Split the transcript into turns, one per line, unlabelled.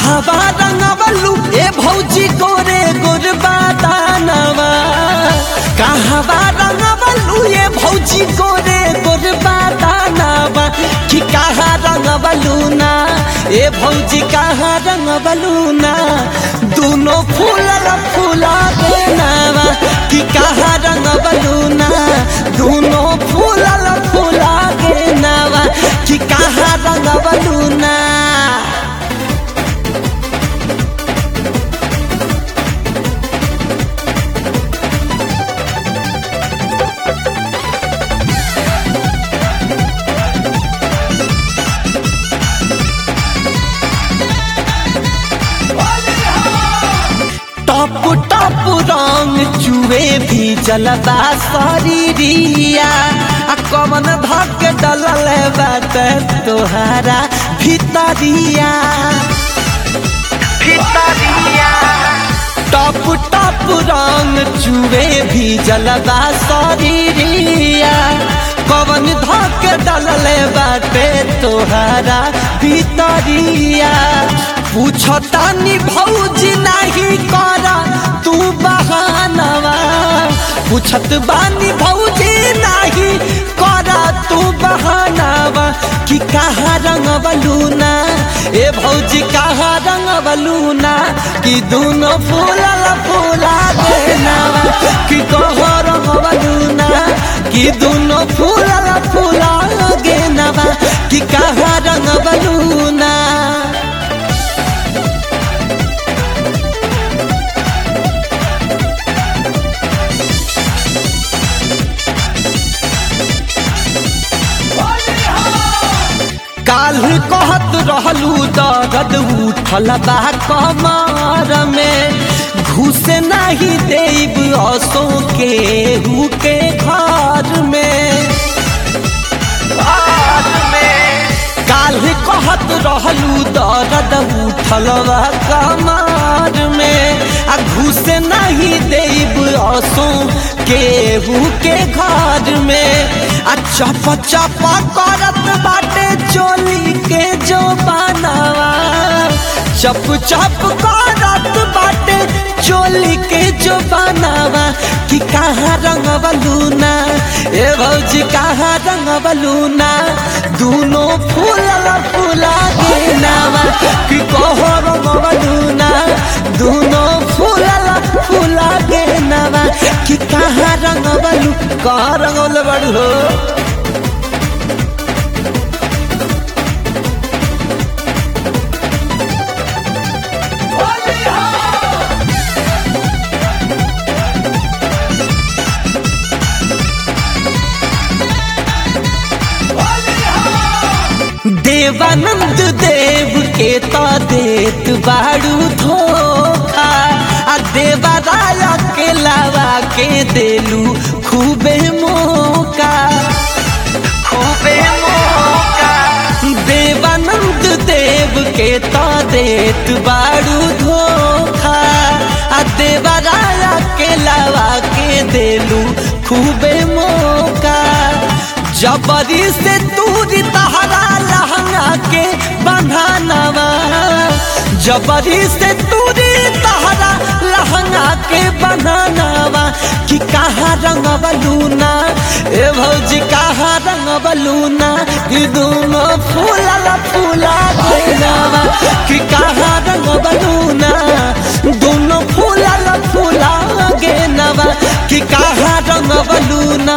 कहवा रंगवलू ए भौजी गोरे गोरबा दानवा, कहवा रंगवलू ए भौजी गोरे गोरबा दानवा, कि कहाँ रंगवलू ना ए भौजी कहाँ रंगवलू ना, दोनों फूला देनावा, कि कहाँ रंगवलू ना, दोनों फूला देनावा, कि कहाँ रंगवलू ना। टप टप रंग चुए भी जलबा शरीरिया, आ कवन धक डलल बात तोहारा भितरिया। टप टप रंग चुए भी जलबा शरीरिया, कवन धक डलल बाटे तोहारा भितरिया। पूछतानी भौजी नहीं करा तू बहानवा, पूछत बानी भौजी नहीं करा तू बहानवा, कि कहाँ रंगवलू ना ए भौजी कहाँ रंगवलू ना, कि दोनों फूला देनावा, कि कहाँ रंगवलू ना, कि दोनों फूला देनावा, कि कहाँ रंगवलू ना। काल कहत रहलू दर्द उठल बा कमर में, घुस नहीं देब असो केहू के घर में। काल कहत रहलू दर्द उठल बा कमर में, आ घुस नहीं देब असो केहू के घर में। आ चप चप करत बाटे चोली के जो बनावा, चप चप करत बाटे चोली के जो बनावा, कि कहाँ रंगवलू ना ए भौजी कहाँ रंगवलू ना, दोनों फूला देनावा, कि कहाँ रंगवलू ना, दोनों फूला देनावा, कि कहाँ रंगवलू, कहाँ रंगवल बड़ू हो। देवानंद देव के तो देत बाड़ू धोखा, आ देवा राया के लावा के देलू खूबे मौका। देवानंद देव के तो देत बाड़ू धोखा, आ देवा राया के लावा के देलू खूबे मौका। जबरी से दूरी तहरा लहंगा के बंधानवा, जबरी से दूरी तहरा लहंगा के बंधानवा, कि कहाँ रंगवलू ना ए भौजी कहाँ रंगवलू ना, कि दोनों फूला देनावा, कि कहाँ रंगवलू ना, दोनों फूला देनावा, कि कहाँ रंगवलू ना।